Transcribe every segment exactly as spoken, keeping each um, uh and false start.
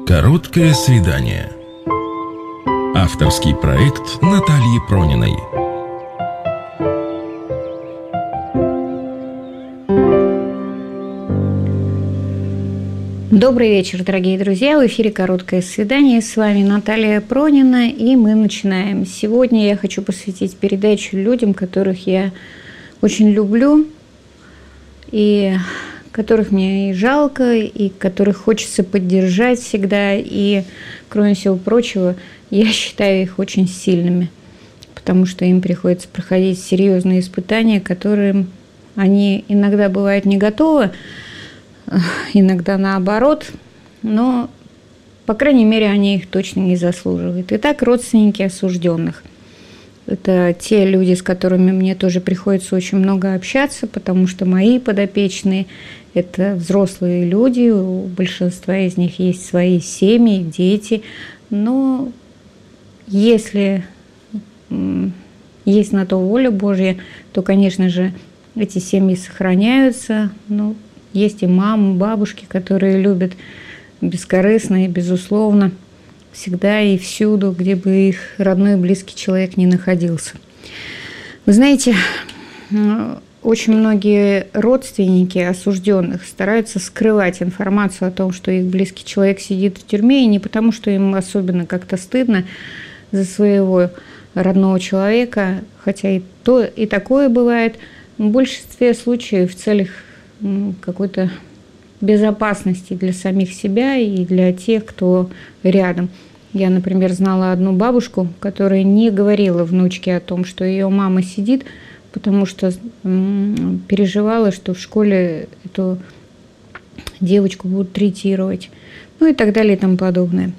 Короткое свидание. Авторский проект Натальи Прониной. Добрый вечер, дорогие друзья. В эфире «Короткое свидание». С вами Наталья Пронина, и мы начинаем. Сегодня я хочу посвятить передачу людям, которых я очень люблю, и которых мне и жалко, и которых хочется поддержать всегда. И, кроме всего прочего, я считаю их очень сильными, потому что им приходится проходить серьезные испытания, к которым они иногда бывают не готовы, иногда наоборот, но, по крайней мере, они их точно не заслуживают. Итак, родственники осужденных. Это те люди, с которыми мне тоже приходится очень много общаться, потому что мои подопечные – это взрослые люди, у большинства из них есть свои семьи, дети. Но если есть на то воля Божья, то, конечно же, эти семьи сохраняются. Ну, есть и мамы, бабушки, которые любят бескорыстно и безусловно всегда и всюду, где бы их родной и близкий человек ни находился. Вы знаете, очень многие родственники осужденных стараются скрывать информацию о том, что их близкий человек сидит в тюрьме, и не потому, что им особенно как-то стыдно за своего родного человека, хотя и то, и такое бывает, в большинстве случаев в целях какой-то безопасности для самих себя и для тех, кто рядом. Я, например, знала одну бабушку, которая не говорила внучке о том, что ее мама сидит, потому что переживала, что в школе эту девочку будут третировать, ну и так далее и тому подобное.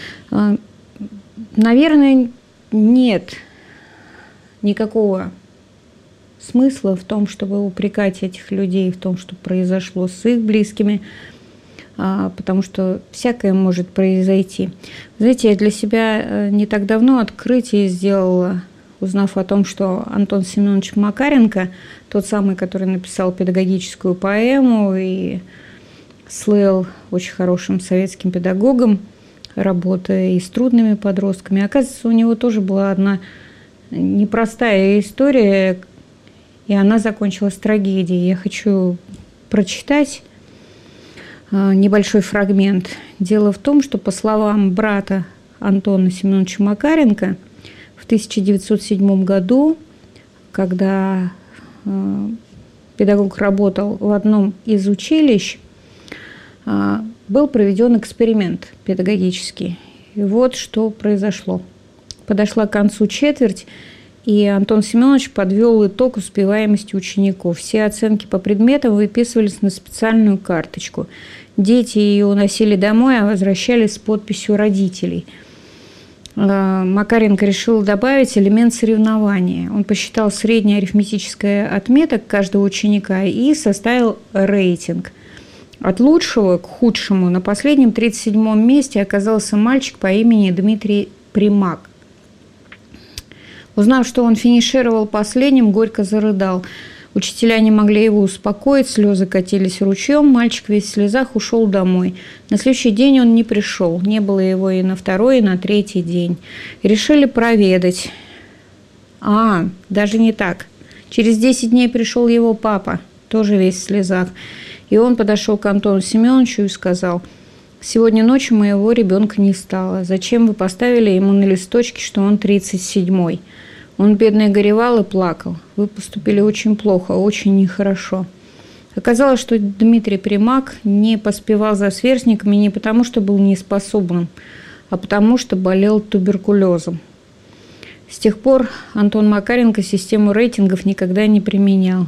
Наверное, нет никакого смысла в том, чтобы упрекать этих людей в том, что произошло с их близкими, потому что всякое может произойти. Знаете, я для себя не так давно открытие сделала, узнав о том, что Антон Семенович Макаренко, тот самый, который написал педагогическую поэму и слыл очень хорошим советским педагогом, работая и с трудными подростками. Оказывается, у него тоже была одна непростая история, и она закончилась трагедией. Я хочу прочитать небольшой фрагмент. Дело в том, что, по словам брата Антона Семеновича Макаренко, в тысяча девятьсот седьмом году, когда педагог работал в одном из училищ, был проведен эксперимент педагогический. И вот что произошло. Подошла к концу четверть, и Антон Семенович подвел итог успеваемости учеников. Все оценки по предметам выписывались на специальную карточку. Дети ее уносили домой, а возвращались с подписью родителей. Макаренко решил добавить элемент соревнования. Он посчитал среднее арифметическое отметок каждого ученика и составил рейтинг. От лучшего к худшему на последнем тридцать седьмом месте оказался мальчик по имени Дмитрий Примак. Узнав, что он финишировал последним, горько зарыдал. Учителя не могли его успокоить, слезы катились ручьем, мальчик весь в слезах ушел домой. На следующий день он не пришел, не было его и на второй, и на третий день. И решили проведать. А, даже не так. Через десять дней пришел его папа, тоже весь в слезах. И он подошел к Антону Семеновичу и сказал: «Сегодня ночью моего ребенка не стало. Зачем вы поставили ему на листочке, что он тридцать седьмой? Он, бедный, горевал и плакал. Вы поступили очень плохо, очень нехорошо». Оказалось, что Дмитрий Примак не поспевал за сверстниками не потому, что был неспособным, а потому, что болел туберкулезом. С тех пор Антон Макаренко систему рейтингов никогда не применял.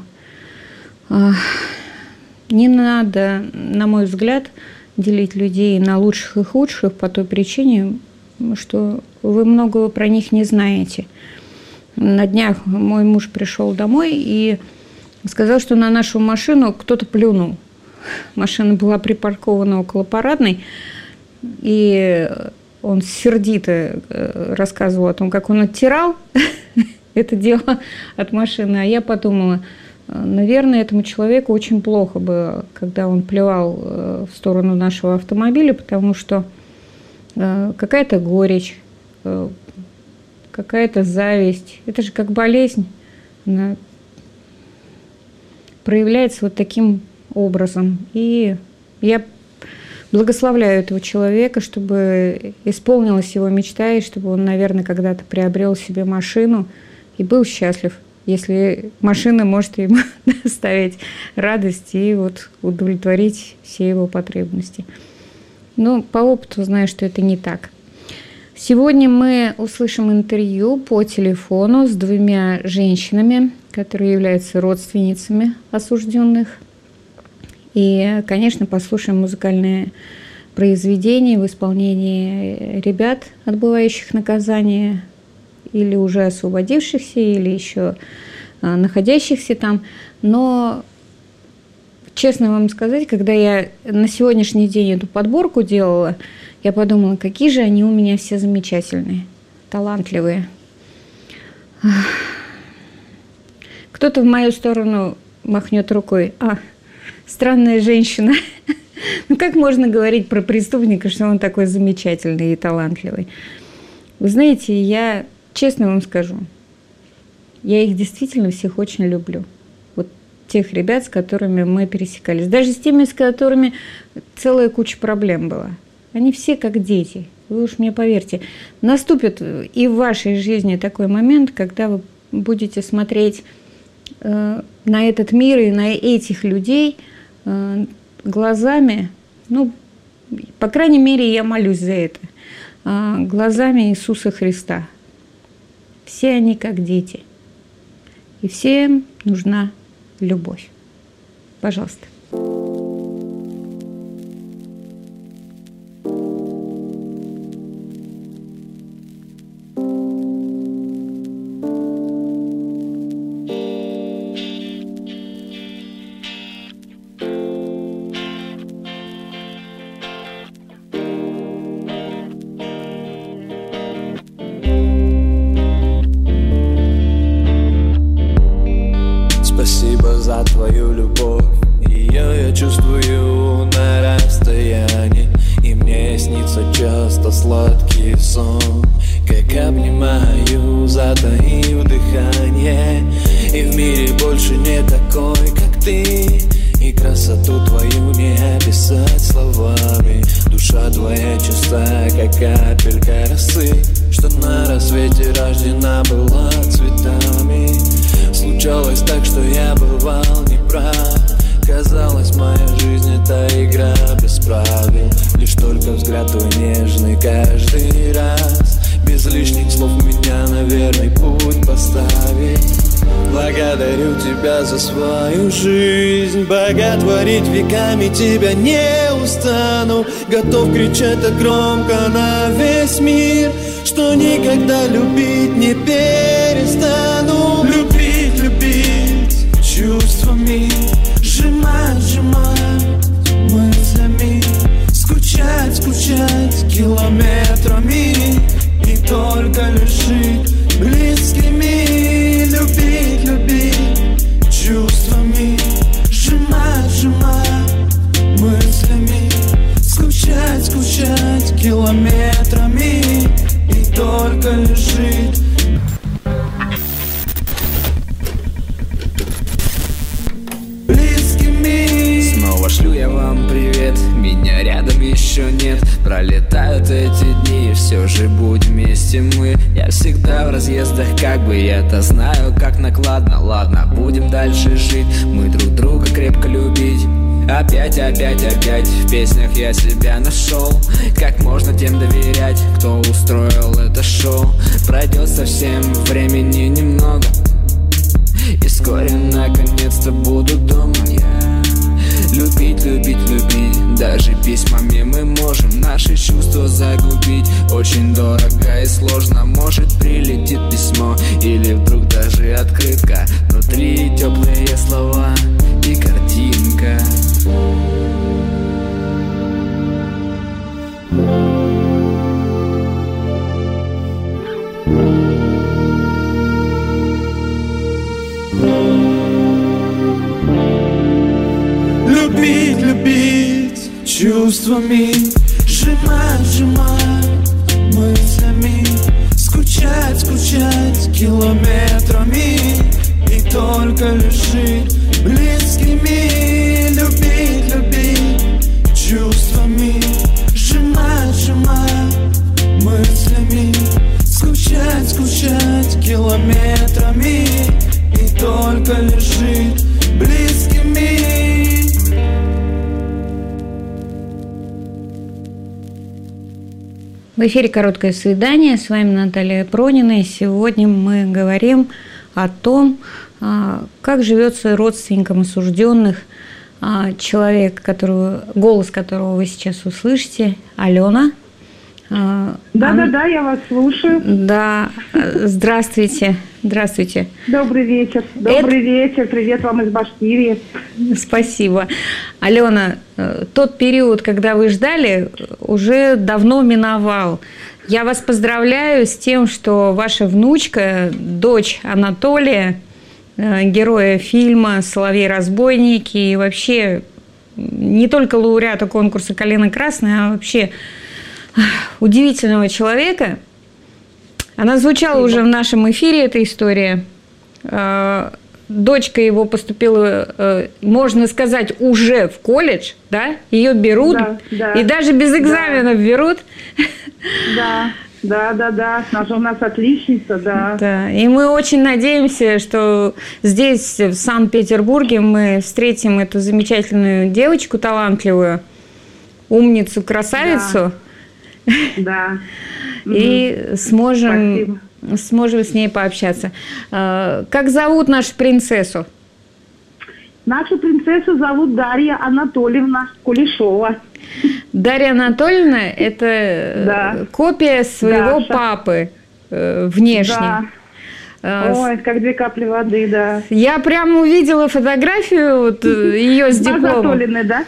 Не надо, на мой взгляд, делить людей на лучших и худших по той причине, что вы многого про них не знаете. На днях мой муж пришел домой и сказал, что на нашу машину кто-то плюнул. Машина была припаркована около парадной, и он сердито рассказывал о том, как он оттирал это дело от машины. А я подумала, наверное, этому человеку очень плохо было, когда он плевал в сторону нашего автомобиля, потому что какая-то горечь, какая-то зависть. Это же как болезнь. Она проявляется вот таким образом. И я благословляю этого человека, чтобы исполнилась его мечта, и чтобы он, наверное, когда-то приобрел себе машину и был счастлив, если машина может ему доставить радость и вот удовлетворить все его потребности. Но по опыту знаю, что это не так. Сегодня мы услышим интервью по телефону с двумя женщинами, которые являются родственницами осужденных. И, конечно, послушаем музыкальные произведения в исполнении ребят, отбывающих наказание, или уже освободившихся, или еще а, находящихся там. Но, честно вам сказать, когда я на сегодняшний день эту подборку делала, я подумала, какие же они у меня все замечательные, талантливые. Кто-то в мою сторону махнет рукой. А, странная женщина. Ну, как можно говорить про преступника, что он такой замечательный и талантливый? Вы знаете, я честно вам скажу, я их действительно всех очень люблю. Вот тех ребят, с которыми мы пересекались. Даже с теми, с которыми целая куча проблем была. Они все как дети. Вы уж мне поверьте. Наступит и в вашей жизни такой момент, когда вы будете смотреть э, на этот мир и на этих людей э, глазами, ну, по крайней мере, я молюсь за это, э, глазами Иисуса Христа. Все они как дети. И всем нужна любовь. Пожалуйста. Спасибо за твою любовь, ее я чувствую на расстоянии. И мне снится часто сладкий сон, как обнимаю, затаив дыхание. И в мире больше не такой, как ты, и красоту твою не описать словами. Душа твоя чиста, как капелька росы, что на рассвете рождена была цветами. Случалось так, что я бывал неправ. Казалось, моя жизнь это игра без правил. Лишь только взгляд твой нежный каждый раз, без лишних слов меня на верный путь поставить. Благодарю тебя за свою жизнь, боготворить веками тебя не устану. Готов кричать так громко на весь мир, что никогда любить не перестану. Любить, любить чувствами, сжимать, сжимать мыслями, скучать, скучать километрами и только лишь жить близкими. Любить, любить чувствами, сжимать, сжимать мыслями, скучать, скучать километрами и только лишь жить. Снова шлю я вам привет, меня рядом еще нет. Пролетают эти дни, все же будем вместе мы. Я всегда в разъездах, как бы я-то знаю, как накладно. Ладно, будем дальше жить, мы друг друга крепко любить. Опять, опять, опять в песнях я себя нашел. Как можно тем доверять, кто устроил это шоу? Пройдет совсем времени немного, и вскоре наконец-то буду дома. Любить, любить, любить, даже письмами мы можем наши чувства загубить. Очень дорого и сложно, может прилетит письмо или вдруг даже открытка. Внутри теплые слова и картинка. Любить, любить чувствами, сжимать, сжимать Скучать, скучать километрами и только лишь жить близкими, любить, любить чувствами, сжимать, сжимать мыслями. Скучать, скучать километрами и только лишь жить близкими. В эфире «Короткое свидание». С вами Наталья Пронина. И сегодня мы говорим о том, как живется родственникам осужденных человек, которого, голос которого вы сейчас услышите, Алена. Да-да-да, я вас слушаю. Да, здравствуйте. Здравствуйте. Добрый вечер. Добрый Это... вечер. Привет вам из Башкирии. Спасибо. Алена, тот период, когда вы ждали, уже давно миновал. Я вас поздравляю с тем, что ваша внучка, дочь Анатолия, героя фильма «Соловей-разбойники» и вообще не только лауреата конкурса «Калина красная», а вообще удивительного человека. Она звучала уже в нашем эфире, эта история. Дочка его поступила, можно сказать, уже в колледж, да? Ее берут, да, да, и даже без экзаменов да. берут. Да, да, да, да. Наша у нас отличница, да. Да. И мы очень надеемся, что здесь, в Санкт-Петербурге, мы встретим эту замечательную девочку, талантливую, умницу, красавицу. Да. Да. И сможем, сможем с ней пообщаться. Как зовут нашу принцессу? Нашу принцессу зовут Дарья Анатольевна Кулешова. Дарья Анатольевна – это да. копия своего Даша. папы внешне. Да. Ой, как две капли воды, да. Я прямо увидела фотографию вот, ее с дипломом. Анатольевны, да?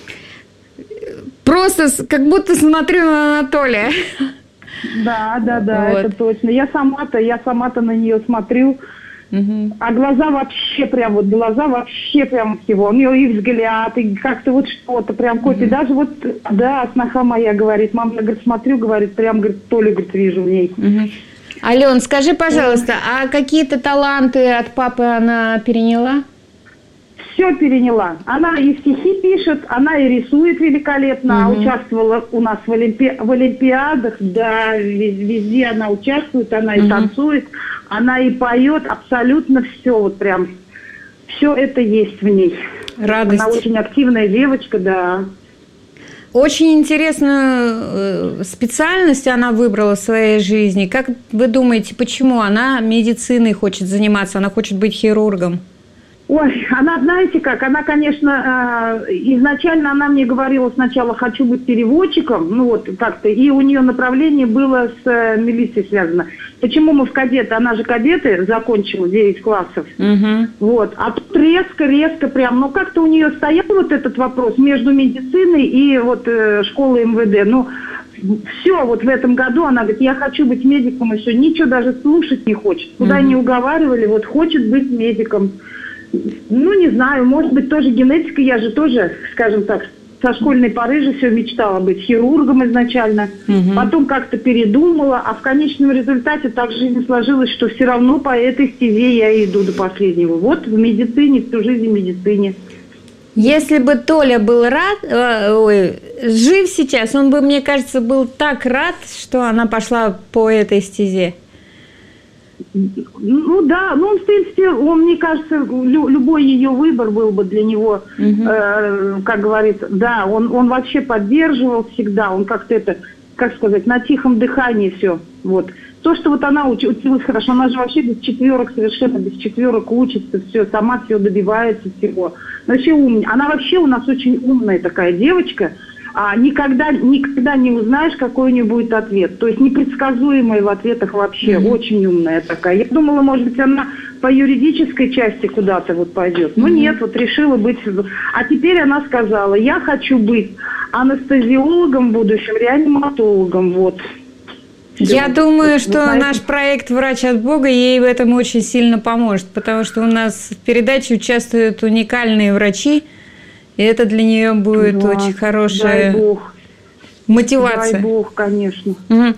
Просто как будто смотрю на Анатолия. Да, да, да, вот. Это точно. Я сама-то, я сама-то на нее смотрю, угу. а глаза вообще прям, вот глаза вообще прям всего. У нее и взгляд, и как-то вот что-то прям копия. Угу. Даже вот, да, сноха моя говорит, мама, я, говорит, смотрю, говорит, прям, говорит, Толю, говорит, вижу в ней. Угу. Ален, скажи, пожалуйста, а какие-то таланты от папы она переняла? Все переняла. Она и стихи пишет, она и рисует великолепно, угу. участвовала у нас в, олимпи... в олимпиадах, да, везде она участвует, она угу. и танцует, она и поет, абсолютно все, вот прям, все это есть в ней. Радость. Она очень активная девочка, да. Очень интересную специальность она выбрала в своей жизни. Как вы думаете, почему она медициной хочет заниматься, она хочет быть хирургом? Ой, она, знаете как, она, конечно, изначально она мне говорила сначала, хочу быть переводчиком, ну вот как-то, и у нее направление было с милицией связано. Почему мы в кадеты, она же кадеты закончила девять классов, угу. вот, а тут резко-резко прям, ну как-то у нее стоял вот этот вопрос между медициной и вот школой эм вэ дэ, ну, все, вот в этом году она говорит, я хочу быть медиком, и все, ничего даже слушать не хочет, куда угу. не уговаривали, вот хочет быть медиком. Ну, не знаю, может быть, тоже генетика. Я же тоже, скажем так, со школьной поры же все мечтала быть хирургом изначально. Угу. Потом как-то передумала, а в конечном результате так жизнь сложилась, что все равно по этой стезе я иду до последнего. Вот в медицине, всю жизнь в медицине. Если бы Толя был рад, ой, жив сейчас, он бы, мне кажется, был так рад, что она пошла по этой стезе. Ну да, ну он, в принципе, он, мне кажется, лю, любой ее выбор был бы для него, угу. э, как говорится, да, он, он вообще поддерживал всегда, он как-то это, как сказать, на тихом дыхании все, вот. То, что вот она уч, училась хорошо, она же вообще без четверок, совершенно без четверок учится, все, сама все добивается всего. Вообще умная, она вообще у нас очень умная такая девочка. А никогда, никогда не узнаешь, какой у нее будет ответ. То есть непредсказуемая в ответах вообще, mm-hmm. очень умная такая. Я думала, может быть, она по юридической части куда-то вот пойдет. Но mm-hmm. нет, вот решила быть... А теперь она сказала, я хочу быть анестезиологом в будущем, реаниматологом, вот. Я да. думаю, вот, что вот наш проект «Врач от Бога» ей в этом очень сильно поможет, потому что у нас в передаче участвуют уникальные врачи, и это для нее будет да, очень хорошая мотивация. Дай Бог, конечно. Угу.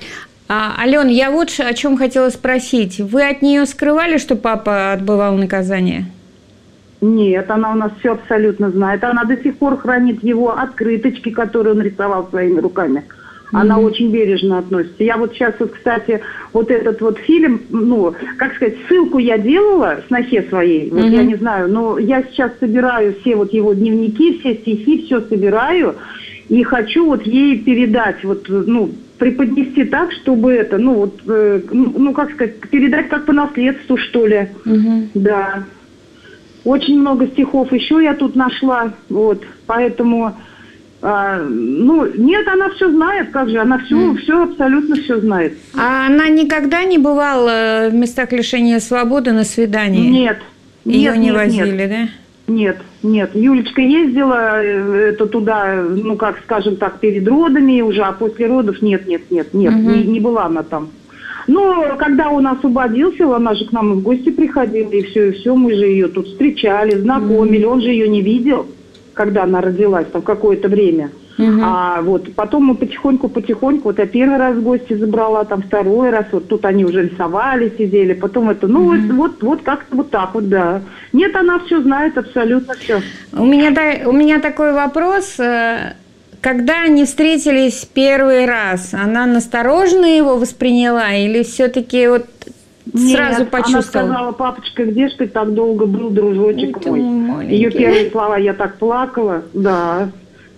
А, Ален, я вот о чем хотела спросить. Вы от нее скрывали, что папа отбывал наказание? Нет, она у нас все абсолютно знает. Она до сих пор хранит его открыточки, которые он рисовал своими руками. Она mm-hmm. очень бережно относится. Я вот сейчас, вот, кстати, вот этот вот фильм, ну, как сказать, ссылку я делала снохе своей, вот mm-hmm. я не знаю, но я сейчас собираю все вот его дневники, все стихи, все собираю, и хочу вот ей передать, вот, ну, преподнести так, чтобы это, ну, вот, э, ну, ну, как сказать, передать как по наследству, что ли. Mm-hmm. Да. Очень много стихов еще я тут нашла, вот, поэтому... А, ну, нет, она все знает, как же, она все, mm. все, абсолютно все знает. А она никогда не бывала в местах лишения свободы на свидании? Нет. Ее нет, не нет, возили, нет. да? Нет, нет. Юлечка ездила это туда, ну, как скажем так, перед родами уже, а после родов нет, нет, нет, нет, mm-hmm. не, не была она там. Но когда он освободился, она же к нам в гости приходила, и все, и все, мы же ее тут встречали, знакомили, mm-hmm. он же ее не видел, когда она родилась, там какое-то время. Uh-huh. А вот потом мы потихоньку-потихоньку, вот я первый раз в гости забрала, там второй раз, вот тут они уже рисовали, сидели, потом это, ну uh-huh. вот, вот, вот как-то вот так вот, да. Нет, она все знает, абсолютно все. У меня, у меня такой вопрос. Когда они встретились первый раз, она настороженно его восприняла или все-таки вот сразу Нет, почувствовала? Она сказала: папочка, где ж ты так долго был, дружочек мой? мой. Ее первые слова: я так плакала, да.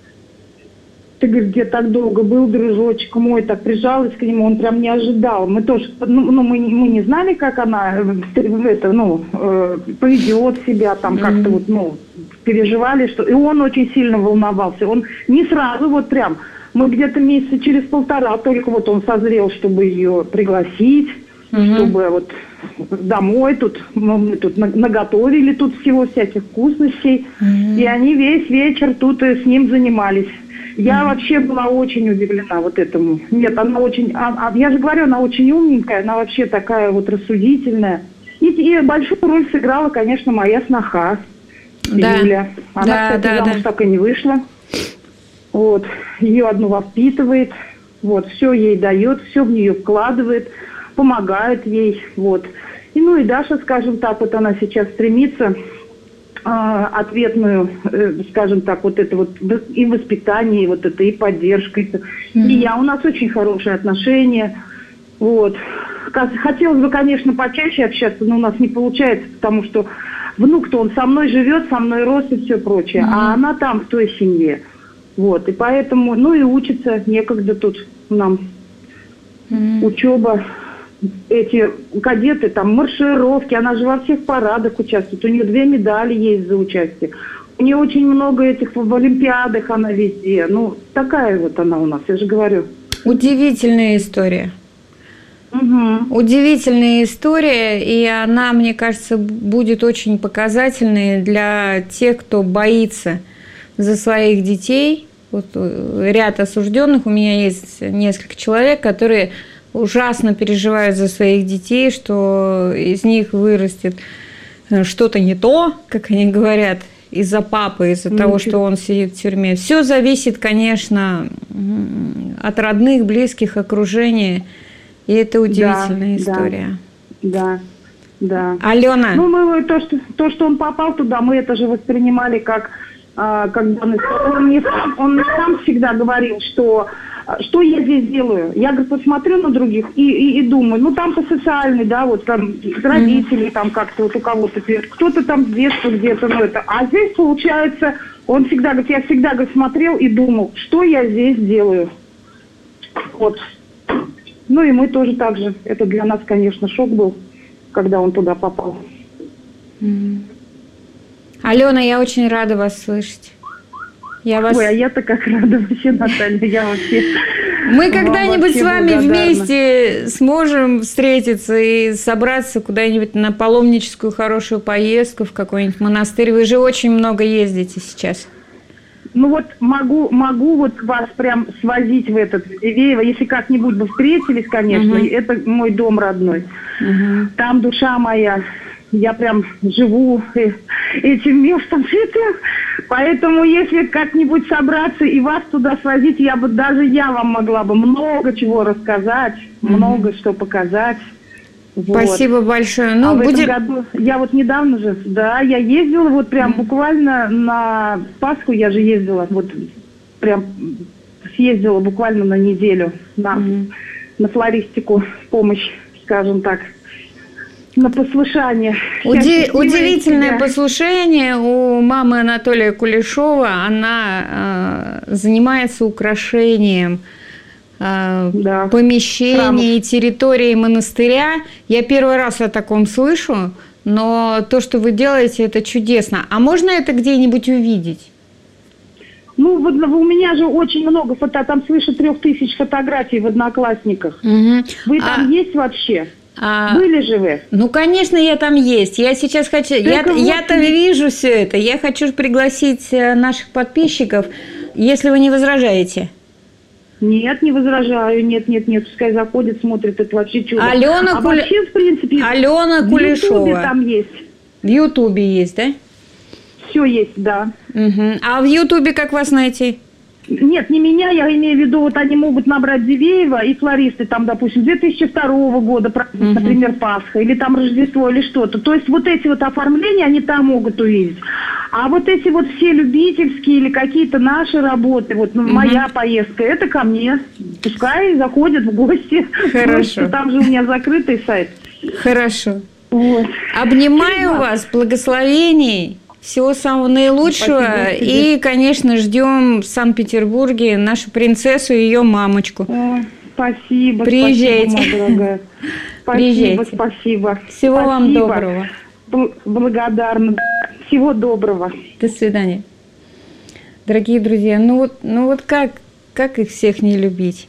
Ты, говоришь, где так долго был, дружочек мой, так прижалась к нему, он прям не ожидал. Мы тоже, ну, ну мы, мы не знали, как она это, ну, э, поведет себя, там mm-hmm. как-то вот, ну, переживали, что... И он очень сильно волновался. Он не сразу вот прям, мы где-то месяца через полтора только вот он созрел, чтобы ее пригласить, mm-hmm. чтобы вот домой тут, мы тут наготовили тут всего всяких вкусностей, mm-hmm. и они весь вечер тут с ним занимались. Я mm-hmm. вообще была очень удивлена вот этому. Нет, она очень... А, а, я же говорю, она очень умненькая, она вообще такая вот рассудительная. И, и большую роль сыграла, конечно, моя сноха, да. Юля. Она, да, кстати, да, замуж да. так и не вышла. Вот. Ее одну воспитывает. Вот. Все ей дает, все в нее вкладывает, помогает ей. Вот. И, ну и Даша, скажем так, вот она сейчас стремится... ответную, скажем так, вот это вот и воспитание, и вот это, и поддержка. Mm-hmm. И я, у нас очень хорошие отношения. Вот. Хотелось бы, конечно, почаще общаться, но у нас не получается, потому что внук-то он со мной живет, со мной рос и все прочее, mm-hmm. а она там, в той семье. Вот. И поэтому, ну и учится, некогда тут нам mm-hmm. учеба. Эти кадеты, там, маршировки, она же во всех парадах участвует, у нее две медали есть за участие. У нее очень много этих в олимпиадах, она везде. Ну, такая вот она у нас, я же говорю. Удивительная история. Угу. Удивительная история, и она, мне кажется, будет очень показательной для тех, кто боится за своих детей. Вот ряд осужденных, у меня есть несколько человек, которые... ужасно переживают за своих детей, что из них вырастет что-то не то, как они говорят, из-за папы, из-за mm-hmm. того, что он сидит в тюрьме. Все зависит, конечно, от родных, близких, окружения. И это удивительная да, история. Да, да. Алена. Ну, мы то что, то, что он попал туда, мы это же воспринимали как, а, когда он, он, мне сам, он мне сам всегда говорил, что что я здесь делаю? Я, говорю, посмотрю на других и, и, и думаю, ну там-то социальный, да, вот там родители, mm-hmm. там как-то вот у кого-то, кто-то там с детства где-то, ну это. А здесь получается, он всегда говорит, я всегда, говорит, смотрел и думал, что я здесь делаю. Вот. Ну и мы тоже так же. Это для нас, конечно, шок был, когда он туда попал. Mm-hmm. Алена, я очень рада вас слышать. Я вас... Ой, а я-то как рада вообще, Наталья, я вообще... Мы когда-нибудь с вами благодарна. Вместе сможем встретиться и собраться куда-нибудь на паломническую хорошую поездку в какой-нибудь монастырь. Вы же очень много ездите сейчас. Ну вот могу, могу вот вас прям свозить в этот Дивеево, если как-нибудь бы встретились, конечно, угу. это мой дом родной. Угу. Там душа моя... Я прям живу этим местом святым. Поэтому, если как-нибудь собраться и вас туда свозить, я бы даже я вам могла бы много чего рассказать. Mm-hmm. много что показать. Спасибо вот. большое. Ну, а в будет... этом году, я вот недавно же, да, я ездила, вот прям mm. буквально на Пасху я же ездила, вот прям съездила буквально на неделю на, mm. на флористику в помощь, скажем так, на послушание. Уди... Удивительное послушание у мамы Анатолия Кулешова. Она э, занимается украшением да. помещений, храмов. Территории монастыря. Я первый раз о таком слышу, но то, что вы делаете, это чудесно. А можно это где-нибудь увидеть? Ну, вот у меня же очень много фото, там свыше трех тысяч фотографий в Одноклассниках. Угу. Вы там а... есть вообще? А, Были же вы? Ну, конечно, я там есть. Я сейчас хочу... Я, вот... Я-то вижу все это. Я хочу пригласить наших подписчиков, если вы не возражаете. Нет, не возражаю. Нет, нет, нет. Пускай заходит, смотрит. Это вообще чудо. Алена, а Куле... вообще, в принципе, Алена в Кулешова. Ютубе там есть. В Ютубе есть, да? Все есть, да. Угу. А в Ютубе как вас найти? Нет, не меня, я имею в виду, вот они могут набрать Дивеева и флористы, там, допустим, две тысячи второго года, праздник, uh-huh. например, Пасха, или там Рождество, или что-то. То есть вот эти вот оформления они там могут увидеть. А вот эти вот все любительские или какие-то наши работы, вот uh-huh. моя поездка, это ко мне. Пускай заходят в гости. Хорошо. Там же у меня закрытый сайт. Хорошо. Вот. Обнимаю вас, благословений. Всего самого наилучшего. Спасибо, и, конечно, ждем в Санкт-Петербурге нашу принцессу и ее мамочку. Ой, спасибо. Приезжайте. Спасибо, моя дорогая. Спасибо, Приезжайте. спасибо. Всего спасибо. вам доброго. Б- благодарна. Всего доброго. До свидания. Дорогие друзья, ну вот, ну вот как, как их всех не любить?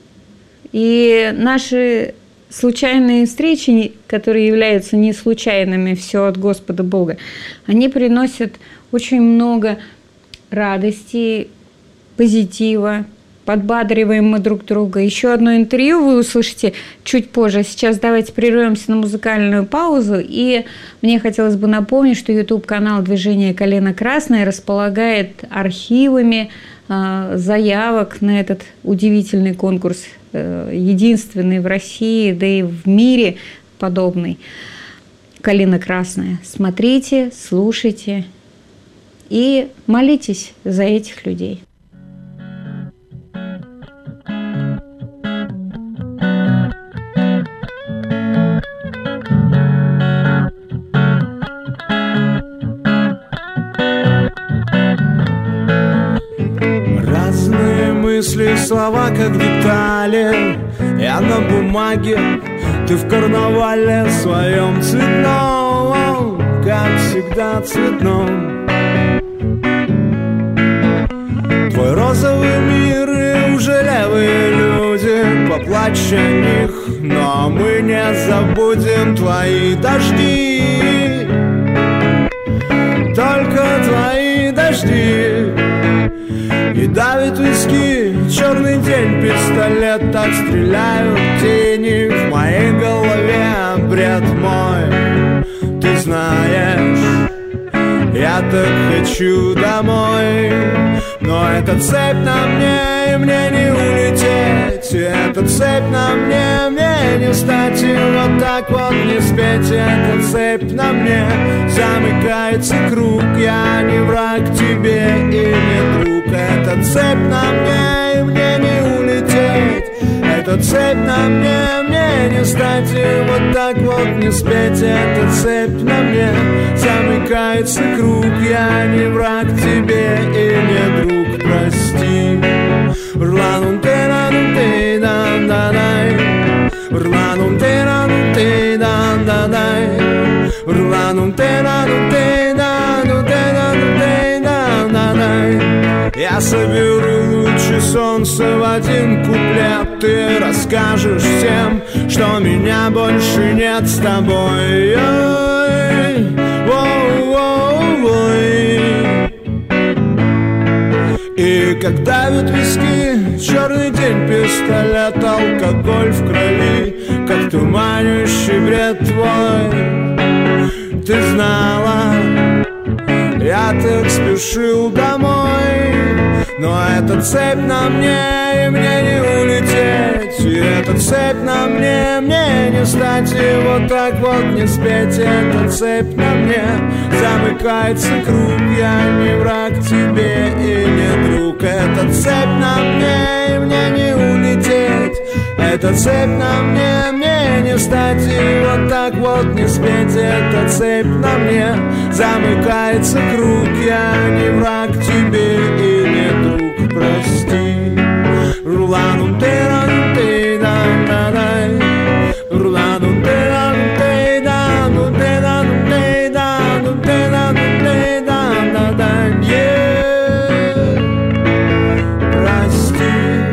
И наши... случайные встречи, которые являются не случайными, все от Господа Бога, они приносят очень много радости, позитива, подбадриваем мы друг друга. Еще одно интервью вы услышите чуть позже. Сейчас давайте прервемся на музыкальную паузу. И мне хотелось бы напомнить, что YouTube-канал «Движение Колено Красное» располагает архивами э, заявок на этот удивительный конкурс, единственный в России, да и в мире подобный. «Калина красная». Смотрите, слушайте и молитесь за этих людей. Мысли, слова, как детали. Я на бумаге, ты в карнавале своем цветном, как всегда цветном. Твой розовый мир и уже левые люди, поплачь о них, но мы не забудем твои дожди, только твои дожди. И давит виски, черный день, пистолет, так стреляют тени. В моей голове бред мой, ты знаешь, я так хочу домой. Но эта цепь на мне, и мне не улететь. И эта цепь на мне, мне не встать. И вот так вот не спеть. Эта цепь на мне, замыкается круг. Я не враг тебе и не друг. Эта цепь на мне, и мне не улететь. Эта цепь на мне, мне не встать. И вот так вот не спеть. Эта цепь на мне, замыкается круг. Я не враг тебе и не друг. Прости. Рланум теранум те дан дай. Рланум теранум те дан дай. Рланум теранум те дан дай. Я соберу лучи солнца в один куплет. Ты расскажешь всем, что меня больше нет с тобой. Ой, ой, ой, ой. И когда давят виски, черный день, пистолет, алкоголь в крови, как туманящий бред твой. Ты знала, я так спешил домой, но эта цепь на мне, и мне не улететь. И эта цепь цепь на мне, мне не стать и вот так вот не спеть. Эта цепь на мне, замыкается круг. Я не враг тебе и не друг. Эта цепь на мне, и мне не улететь. Эта цепь на мне, мне не стать и вот так вот не спеть. Эта цепь на мне, замыкается круг. Я не враг тебе и не друг, прости. Рулану терану тейдан дай, рулану терану тейдан, терану тейдан, терану тейдан дай, прости.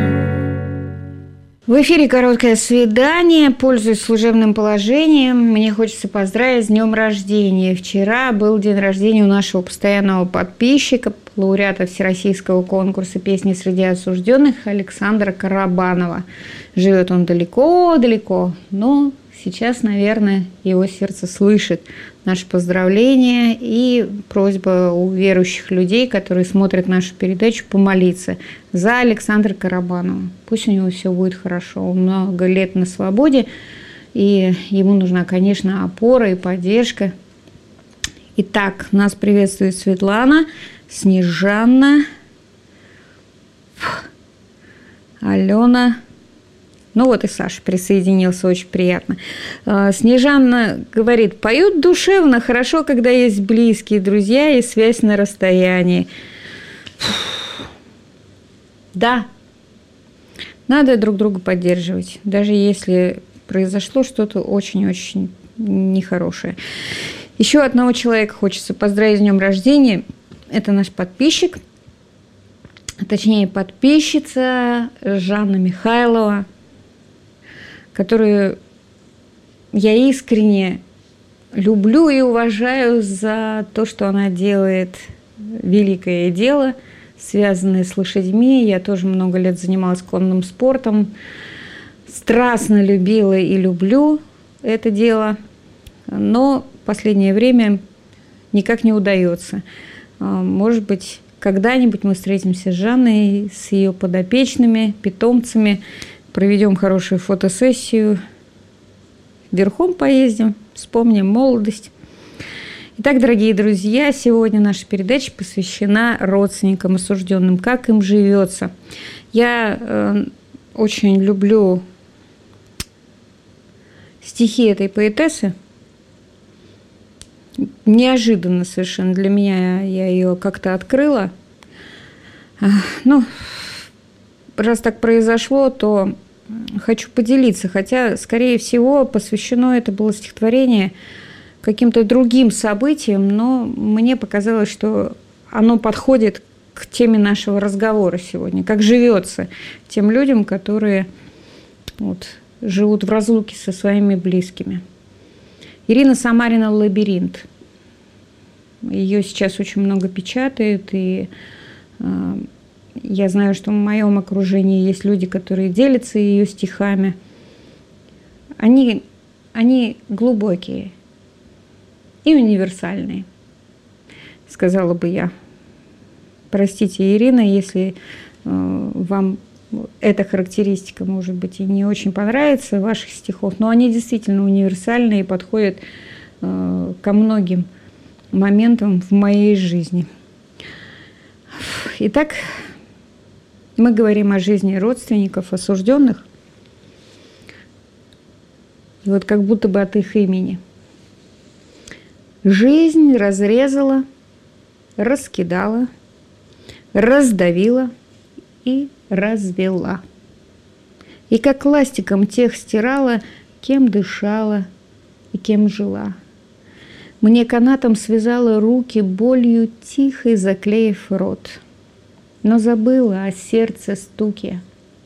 В эфире «Короткое свидание». Пользуясь служебным положением, мне хочется поздравить с днем рождения. Вчера был день рождения у нашего постоянного подписчика, лауреата Всероссийского конкурса песни среди осужденных Александра Карабанова. Живет он далеко-далеко, но сейчас, наверное, его сердце слышит наши поздравления и просьба у верующих людей, которые смотрят нашу передачу, помолиться за Александра Карабанова. Пусть у него все будет хорошо. Он много лет на свободе, и ему нужна, конечно, опора и поддержка. Итак, нас приветствует Светлана, Снежанна, Алена. Ну вот и Саша присоединился, очень приятно. Снежанна говорит: поют душевно, хорошо, когда есть близкие, друзья и связь на расстоянии. Да, надо друг друга поддерживать, даже если произошло что-то очень-очень нехорошее. Еще одного человека хочется поздравить с днем рождения. Это наш подписчик, точнее подписчица Жанна Михайлова, которую я искренне люблю и уважаю за то, что она делает великое дело, связанное с лошадьми. Я тоже много лет занималась конным спортом, страстно любила и люблю это дело, но в последнее время никак не удается. Может быть, когда-нибудь мы встретимся с Жанной, с ее подопечными, питомцами, проведем хорошую фотосессию, верхом поездим, вспомним молодость. Итак, дорогие друзья, сегодня наша передача посвящена родственникам осужденным, как им живется. Я э, очень люблю стихи этой поэтессы. Неожиданно совершенно для меня я ее как-то открыла. Ну, раз так произошло, то хочу поделиться. Хотя, скорее всего, посвящено это было стихотворение каким-то другим событиям, но мне показалось, что оно подходит к теме нашего разговора сегодня. Как живется тем людям, которые вот, живут в разлуке со своими близкими. Ирина Самарина «Лабиринт». Ее сейчас очень много печатают, и э, я знаю, что в моем окружении есть люди, которые делятся ее стихами. Они, они глубокие и универсальные, сказала бы я. Простите, Ирина, если э, вам эта характеристика, может быть, и не очень понравится ваших стихов, но они действительно универсальные и подходят э, ко многим моментам в моей жизни. Итак, мы говорим о жизни родственников, осужденных, и вот как будто бы от их имени. Жизнь разрезала, раскидала, раздавила и развела. И как ластиком тех стирала, кем дышала и кем жила. Мне канатом связала руки, болью тихой заклеив рот. Но забыла о сердце стуке.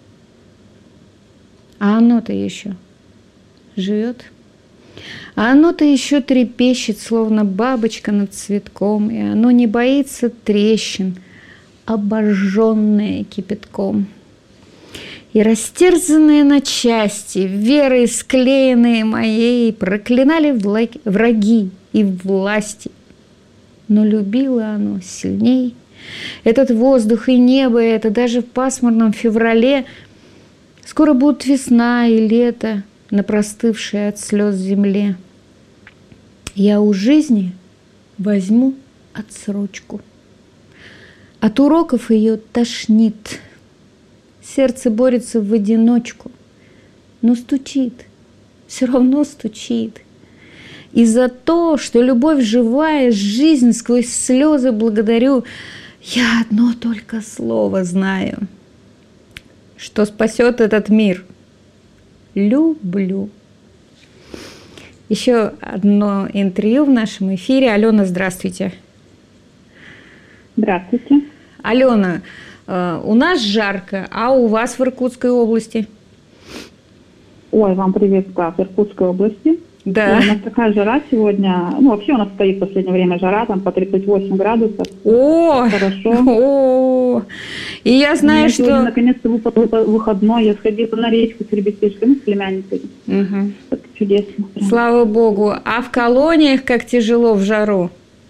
А оно-то еще живет. А оно-то еще трепещет, словно бабочка над цветком, и оно не боится трещин, обожженное кипятком. И растерзанные на части, верой склеенные моей, проклинали враги и власти. Но любило оно сильней. Этот воздух и небо, это даже в пасмурном феврале Скоро будут весна и лето на простывшей от слез земле. Я у жизни возьму отсрочку. От уроков ее тошнит. Сердце борется в одиночку, но стучит, все равно стучит. И за то, что любовь живая, жизнь сквозь слезы благодарю, я одно только слово знаю, что спасет этот мир. Люблю. Еще одно интервью в нашем эфире. Алена, здравствуйте. Здравствуйте. Алена, у нас жарко, а у вас в Иркутской области? Ой, вам привет, да, в Иркутской области. Да. Ой, у нас такая жара сегодня. Ну, вообще у нас стоит в последнее время жара, там по тридцать восемь градусов. О, хорошо. О, и я знаю, что... Сегодня наконец-то выпал выходной. Я сходила на речку с ребятишками, с племянницей. Угу. Так чудесно. Прям. Слава Богу. А в колониях как тяжело в жару?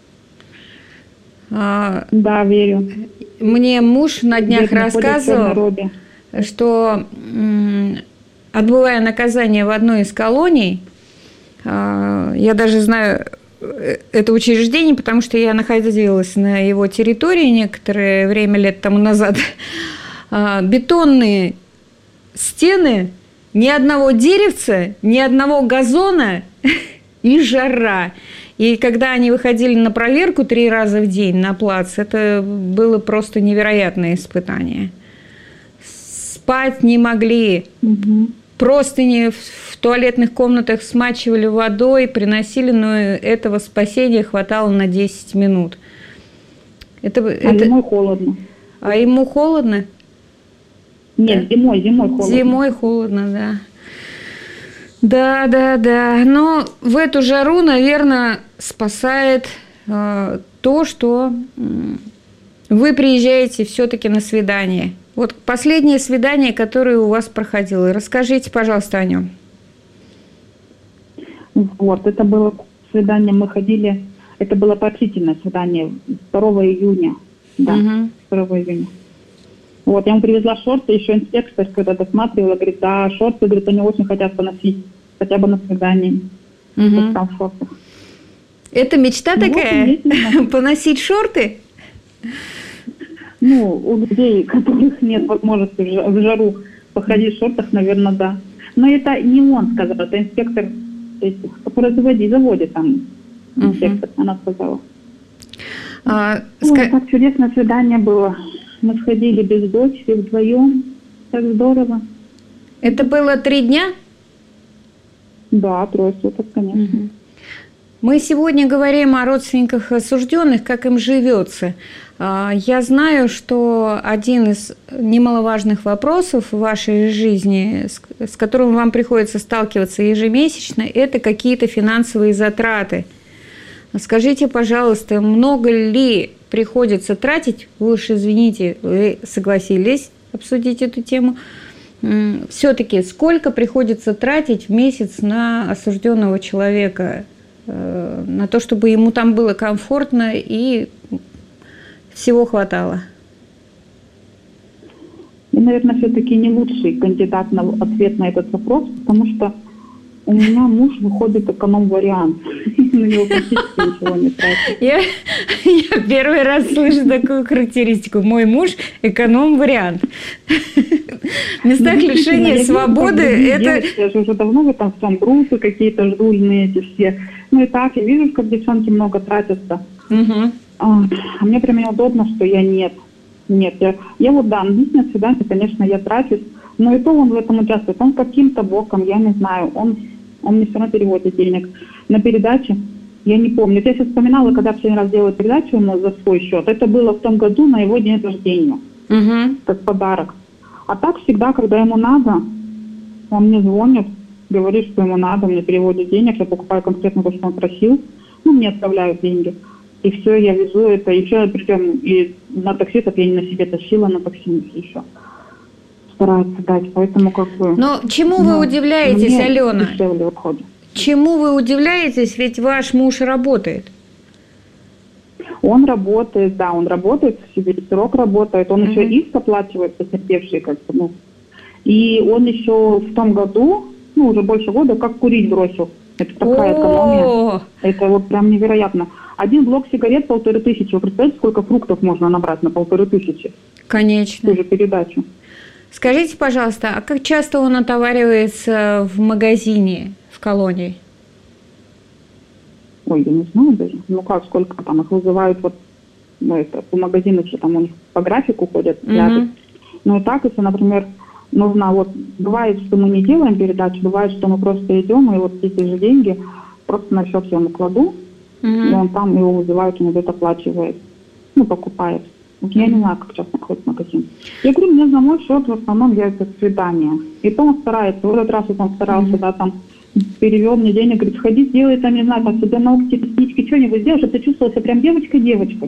Да, верю. Мне муж на днях Где рассказывал, что, отбывая наказание в одной из колоний, я даже знаю это учреждение, потому что я находилась на его территории некоторое время, лет тому назад, бетонные стены, ни одного деревца, ни одного газона и жара. И когда они выходили на проверку три раза в день на плац, это было просто невероятное испытание. Спать не могли, угу. Простыни в туалетных комнатах смачивали водой, приносили, но этого спасения хватало на десять минут. Это, а это... зимой холодно. А ему холодно? Нет, да? зимой, зимой холодно. Зимой холодно, да. Да, да, да. Но в эту жару, наверное, спасает э, то, что э, вы приезжаете все-таки на свидание. Вот последнее свидание, которое у вас проходило. Расскажите, пожалуйста, о нем. Вот, это было свидание, мы ходили, это было поощрительное свидание второго июня. Да, угу. второго июня. Вот, я ему привезла шорты, еще инспектор, когда досматривала, говорит, да, шорты, говорит, они очень хотят поносить, хотя бы на свидании. Угу. Там в шортах. Это мечта ну, такая? Вот, поносить шорты? Ну, у людей, которых нет возможности в жару походить в шортах, наверное, да. Но это не он сказал, это инспектор, который заводит, заводит там инспектор, uh-huh. она сказала. А, Ой, ска... так чудесное свидание было. Мы сходили без дочери вдвоем, так здорово. Это было три дня? Да, трое суток, конечно. Uh-huh. Мы сегодня говорим о родственниках осужденных, как им живется. Я знаю, что один из немаловажных вопросов в вашей жизни, с которым вам приходится сталкиваться ежемесячно, это какие-то финансовые затраты. Скажите, пожалуйста, много ли приходится тратить, вы уж извините, вы согласились обсудить эту тему, все-таки сколько приходится тратить в месяц на осужденного человека, на то, чтобы ему там было комфортно и всего хватало? Я, наверное, все-таки не лучший кандидат на ответ на этот вопрос, потому что у меня муж выходит эконом-вариант. На него практически ничего не тратит. Я, я первый раз слышу такую характеристику. Мой муж эконом-вариант. В местах лишения свободы это... Я же уже давно в этом всем группы какие-то ждульные эти все. Ну и так, я вижу, как девчонки много тратятся. Угу. А, а мне прям неудобно, что я нет. Нет, я, я вот, да, на свидание, конечно, я трачусь, но и то он в этом участвует. Он каким-то боком, я не знаю, он, он мне все равно переводит денег. На передаче, я не помню. Я сейчас вспоминала, когда в последний раз делала передачу ему за свой счет. Это было в том году на его день рождения, угу. как подарок. А так всегда, когда ему надо, он мне звонит, говорит, что ему надо, мне переводит денег, я покупаю конкретно то, что он просил, ну, мне отправляют деньги. И все, я везу это, и все, причем и на таксистов я не на себе тащила, на такси еще стараются дать, поэтому как бы... Но чему ну, вы удивляетесь, Алена? Чему вы удивляетесь, ведь ваш муж работает? Он работает, да, он работает, себе срок работает, он mm-hmm. еще иск оплачивает, потерпевший, как бы, ну, И он еще в том году, ну, уже больше года, как курить бросил. Это такая экономия. Это вот прям невероятно. Один блок сигарет полторы тысячи. Вы представляете, сколько фруктов можно набрать на полторы тысячи? Конечно. Ту же передачу. Скажите, пожалуйста, а как часто он отоваривается в магазине в колонии? Ой, я не знаю даже. Ну как, сколько там их вызывают, вот, ну, это, по магазину, что там у них по графику ходят, mm-hmm. Ну и так, если, например, нужно, вот, бывает, что мы не делаем передачу, бывает, что мы просто идем, и вот эти же деньги просто на счет я ему кладу, mm-hmm. и он там его вызывает, он идет, оплачивает, ну, покупает. Вот я не знаю, как часто ходит в магазин. Я говорю, мне за мой счет в основном я это свидание. И то он старается, в этот раз вот он старался, mm-hmm. да, там, перевел мне денег, говорит, сходи, сделай там, не знаю, там, себе ногти, реснички, что-нибудь сделай, чтобы ты чувствовала себя прям девочкой-девочкой.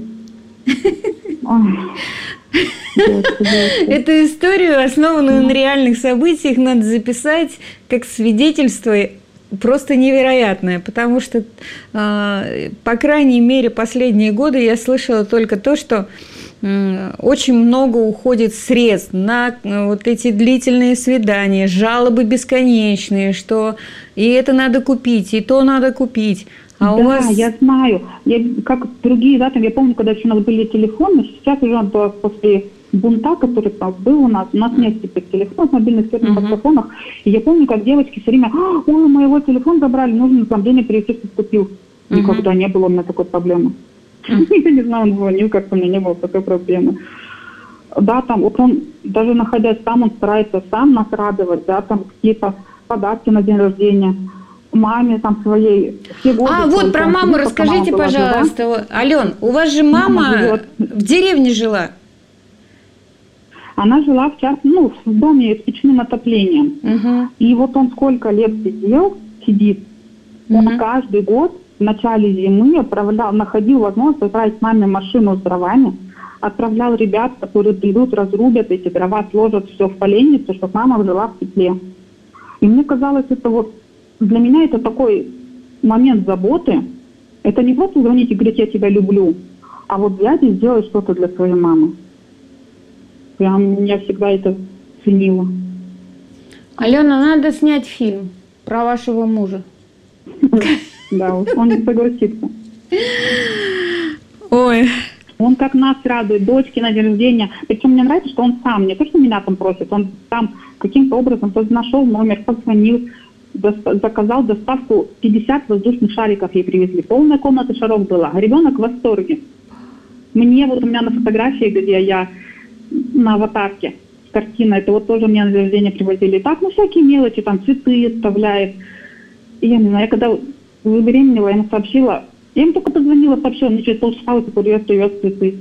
Эту историю, основанную на реальных событиях, надо записать как свидетельство просто невероятное, потому что, по крайней мере, последние годы я слышала только то, что очень много уходит средств на вот эти длительные свидания, жалобы бесконечные, что и это надо купить, и то надо купить. А да, у вас... я знаю. Я, как другие, да, там, я помню, когда еще у нас были телефоны, сейчас уже после бунта, который там был у нас, у нас нет теперь телефонов, мобильных сетных uh-huh. телефонах, и я помню, как девочки все время, ой, моего телефон забрали, нужно там денег перевести, чтобы купил. Uh-huh. Никогда не было у меня такой проблемы. Uh-huh. Я не знаю, он звонил, как-то у меня не было такой проблемы. Да, там, вот он, даже находясь там, он старается сам нас радовать, да, там какие-то подарки на день рождения. Маме там своей. Все годы а, вот про маму расскажите, пожалуйста. Жива. Ален, у вас же мама, мама в деревне жила? Она жила в частном, ну, в доме с печным отоплением. Угу. И вот он сколько лет сидел, сидит, угу. он каждый год в начале зимы отправлял, находил возможность отправить маме машину с дровами, отправлял ребят, которые придут, разрубят эти дрова, сложат все в поленницу, чтобы мама жила в тепле. И мне казалось, это вот для меня это такой момент заботы. Это не просто звонить и говорить, я тебя люблю, а вот взять и сделать что-то для своей мамы. Прям я всегда это ценила. Алена, надо снять фильм про вашего мужа. Да, он не согласится. Ой. Он как нас радует, дочки на день рождения. Причем мне нравится, что он сам, не то, что меня там просит, он там каким-то образом нашел номер, позвонил, заказал доставку пятьдесят воздушных шариков, ей привезли. Полная комната шаров была. Ребенок в восторге. Мне вот у меня на фотографии, где я на аватарке, картина, это вот тоже мне на день рождения привозили. И так, ну всякие мелочи, там цветы оставляет. И я не знаю, я когда забеременела, я ему сообщила, я ему только позвонила, сообщила, мне через полчаса вот привет, привет, цветы.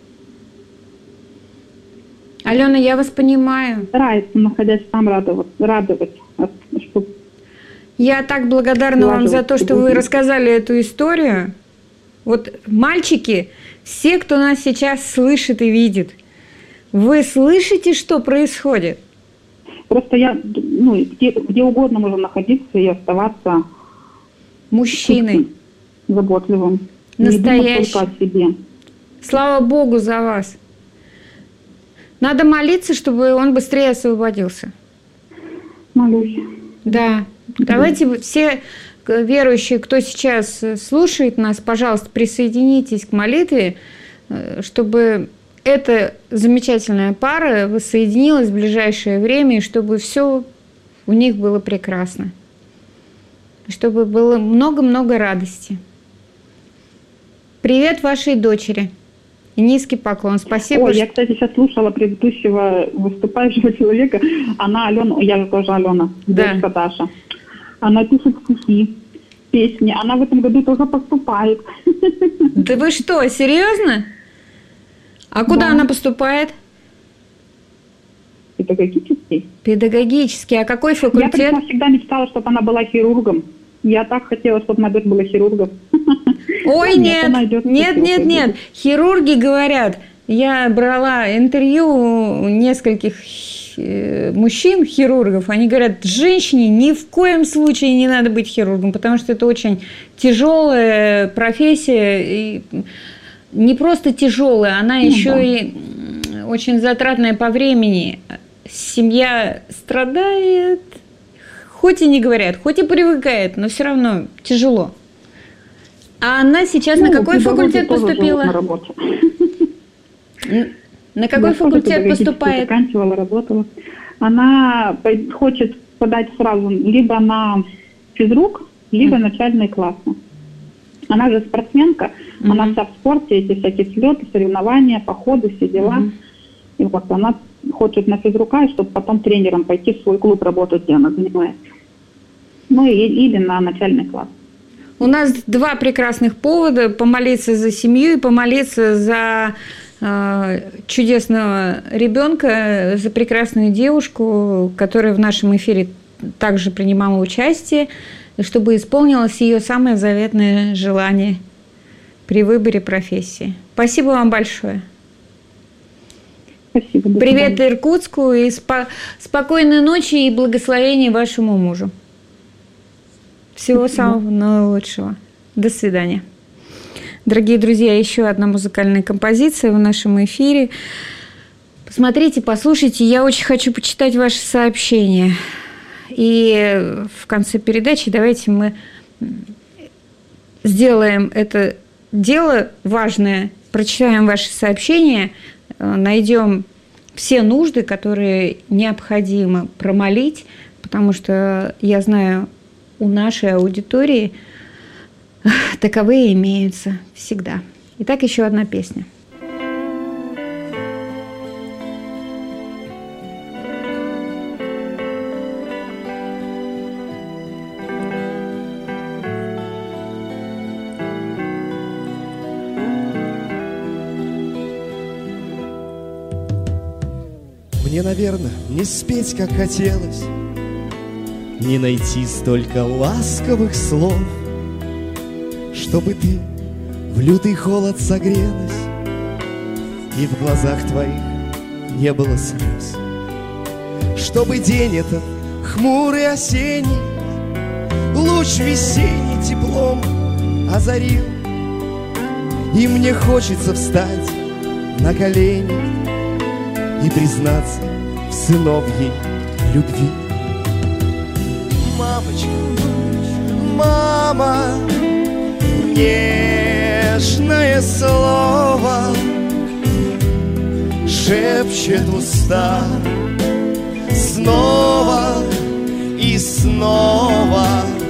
Алена, я вас понимаю. Старается, находясь там, радовать, радовать, чтобы... Я так благодарна вам за то, что вы рассказали эту историю. Вот мальчики, все, кто нас сейчас слышит и видит, вы слышите, что происходит? Просто я, ну, где, где угодно можно находиться и оставаться мужчиной, заботливым, настоящим. Не думать только о себе. Слава Богу за вас. Надо молиться, чтобы он быстрее освободился. Молюсь. Да. Давайте все верующие, кто сейчас слушает нас, пожалуйста, присоединитесь к молитве, чтобы эта замечательная пара воссоединилась в ближайшее время, и чтобы все у них было прекрасно. Чтобы было много-много радости. Привет вашей дочери. И низкий поклон. Спасибо. Ой, что... я, кстати, сейчас слушала предыдущего выступающего человека. Она Алена, я же тоже Алена, да. Дочка Даша. Она пишет стихи, песни. Она в этом году тоже поступает. Да вы что, серьезно? А куда да. она поступает? Педагогический. Педагогический. А какой факультет? Я всегда мечтала, чтобы она была хирургом. Я так хотела, чтобы моя дочь была хирургом. Ой, нет, нет, нет, нет, нет. Хирурги говорят, я брала интервью нескольких мужчин-хирургов, они говорят, женщине ни в коем случае не надо быть хирургом, потому что это очень тяжелая профессия, и не просто тяжелая, она еще и очень затратная по времени. семья страдает, хоть и не говорят, хоть и привыкает, но все равно тяжело. А она сейчас ну, на какой факультет поступила? На работе. На какой да, факультет поступает? Заканчивала, работала. Она хочет подать сразу либо на физрук, либо mm. начальные классы. Она же спортсменка, mm-hmm. она вся в спорте, эти всякие слеты, соревнования, походы, все дела. Mm-hmm. И вот она хочет на физрука, чтобы потом тренером пойти в свой клуб работать, где она занимается. Ну и, или на начальный класс. У нас два прекрасных повода: помолиться за семью и помолиться за э, чудесного ребенка, за прекрасную девушку, которая в нашем эфире также принимала участие, чтобы исполнилось ее самое заветное желание при выборе профессии. Спасибо вам большое. Спасибо. Привет Иркутску и спо- спокойной ночи и благословений вашему мужу. Всего самого наилучшего. До свидания. Дорогие друзья, еще одна музыкальная композиция в нашем эфире. Посмотрите, послушайте. Я очень хочу почитать ваши сообщения. И в конце передачи давайте мы сделаем это дело важное. Прочитаем ваши сообщения, найдем все нужды, которые необходимо промолить, потому что я знаю, у нашей аудитории таковые имеются всегда. Итак, еще одна песня. Мне, наверное, не спеть, как хотелось, не найти столько ласковых слов, чтобы ты в лютый холод согрелась, и в глазах твоих не было слез. Чтобы день этот хмурый осенний луч весенний теплом озарил, и мне хочется встать на колени и признаться в сыновьей любви. Мамочка, мама, нежное слово шепчет уста снова и снова.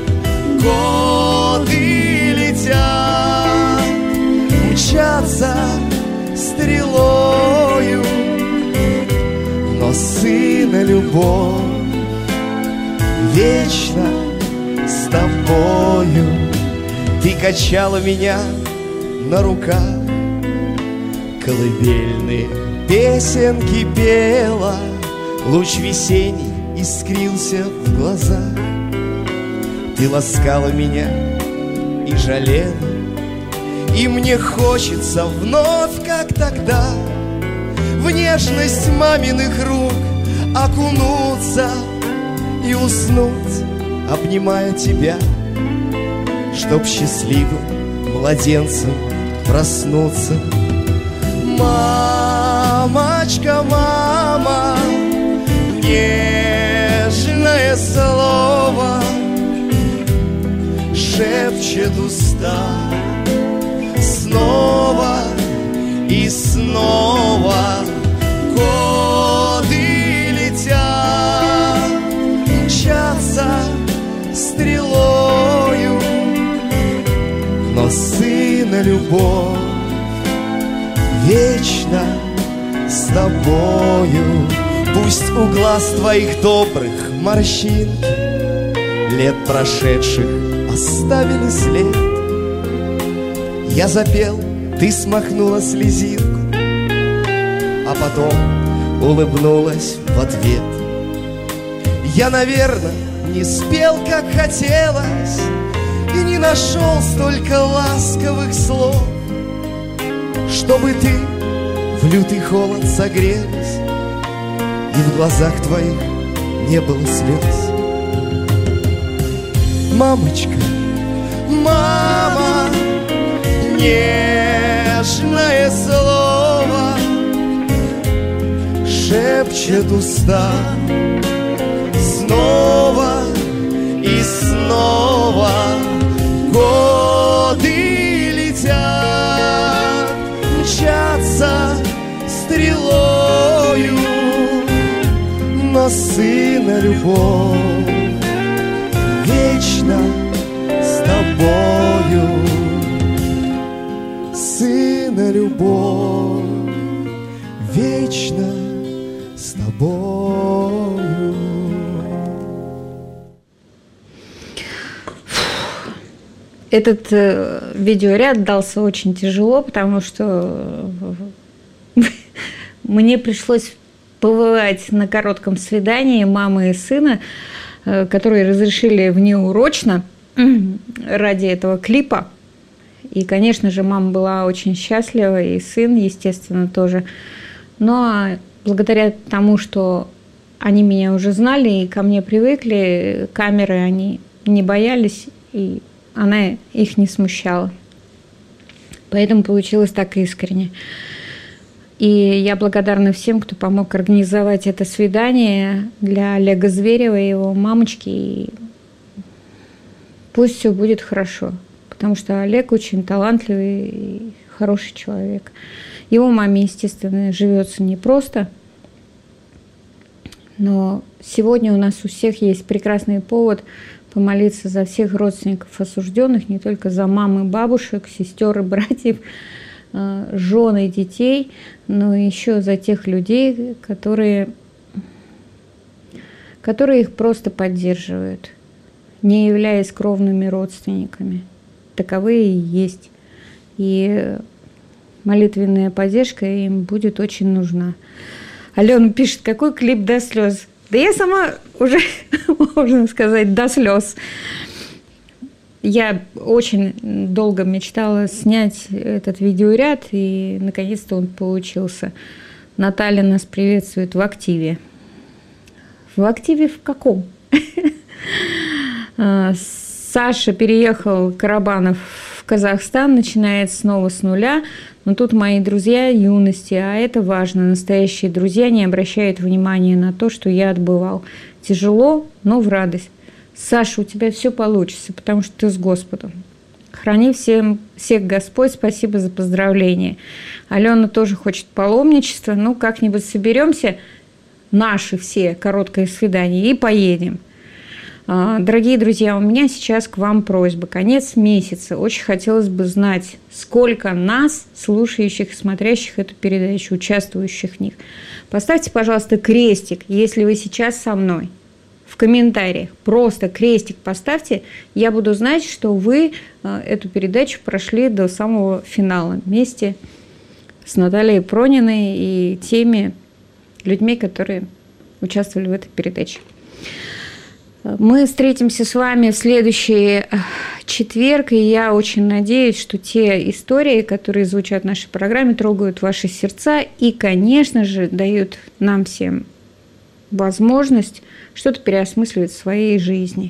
Годы летят, мчатся стрелою, но сына любовь вечно с тобою. Ты качала меня на руках, колыбельные песенки пела, луч весенний искрился в глазах. Ты ласкала меня и жалела, и мне хочется вновь, как тогда, в нежность маминых рук окунуться и уснуть, обнимая тебя, чтоб счастливым младенцем проснуться. Мамочка, мама, нежное слово шепчет уста снова и снова. Годы летят, мчатся стрелою, но сына любовь вечно с тобою. Пусть у глаз твоих добрых морщинки лет прошедших оставили след. Я запел, ты смахнула слезинку, а потом улыбнулась в ответ. Я, наверное, не спел, как хотелось, и не нашел столько ласковых слов, чтобы ты в лютый холод согрелась, и в глазах твоих не было слез. Мамочка, мама, нежное слово шепчет шепчет уста. Снова и снова годы летят, мчатся стрелою, но сына любовь вечно с тобою. Сына любовь вечно с тобою. Этот э, видеоряд дался очень тяжело, потому что мне пришлось побывать на коротком свидании мамы и сына, э, которые разрешили внеурочно ради этого клипа. И, конечно же, мама была очень счастлива, и сын, естественно, тоже. Но благодаря тому, что они меня уже знали и ко мне привыкли, камеры они не боялись, и она их не смущала. Поэтому получилось так искренне. И я благодарна всем, кто помог организовать это свидание для Олега Зверева и его мамочки. И пусть все будет хорошо. Потому что Олег очень талантливый и хороший человек. Его маме, естественно, живется непросто. Но сегодня у нас у всех есть прекрасный повод помолиться за всех родственников осужденных, не только за мам и бабушек, сестер и братьев, жен и детей, но еще за тех людей, которые, которые их просто поддерживают, не являясь кровными родственниками. Таковые и есть. И молитвенная поддержка им будет очень нужна. Алена пишет, какой клип до слез. Да я сама уже, можно сказать, до слез. Я очень долго мечтала снять этот видеоряд, и наконец-то он получился. Наталья нас приветствует в активе. В активе в каком? Саша переехал, Карабанов, в Казахстан, начинает снова с нуля. Но тут мои друзья юности, а это важно. Настоящие друзья не обращают внимания на то, что я отбывал. Тяжело, но в радость. Саша, у тебя все получится, потому что ты с Господом. Храни всем, всех Господь, спасибо за поздравления. Алена тоже хочет паломничества, ну как-нибудь соберемся, наши все, короткое свидание, и поедем. Дорогие друзья, у меня сейчас к вам просьба. Конец месяца. Очень хотелось бы знать, сколько нас, слушающих и смотрящих эту передачу, участвующих в них. Поставьте, пожалуйста, крестик, если вы сейчас со мной. В комментариях просто крестик поставьте. Я буду знать, что вы эту передачу прошли до самого финала вместе с Натальей Прониной и теми людьми, которые участвовали в этой передаче. Мы встретимся с вами в следующий четверг, и я очень надеюсь, что те истории, которые звучат в нашей программе, трогают ваши сердца и, конечно же, дают нам всем возможность что-то переосмысливать в своей жизни.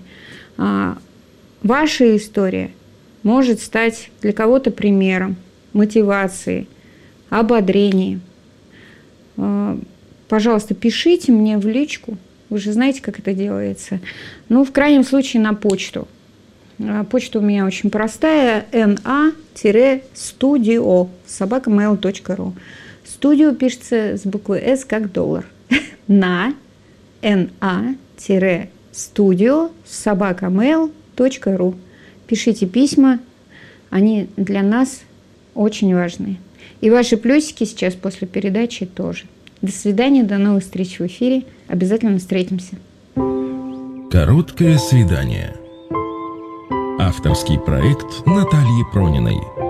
Ваша история может стать для кого-то примером, мотивацией, ободрением. Пожалуйста, пишите мне в личку. Вы же знаете, как это делается. Ну, в крайнем случае, на почту. Почта у меня очень простая. эн а студио собака мэйл точка ру. Студио пишется с буквы «С» как доллар. На эн а студио собака мэйл точка ру. Пишите письма. Они для нас очень важны. И ваши плюсики сейчас после передачи тоже. До свидания, до новых встреч в эфире. Обязательно встретимся. Короткое свидание. Авторский проект Натальи Прониной.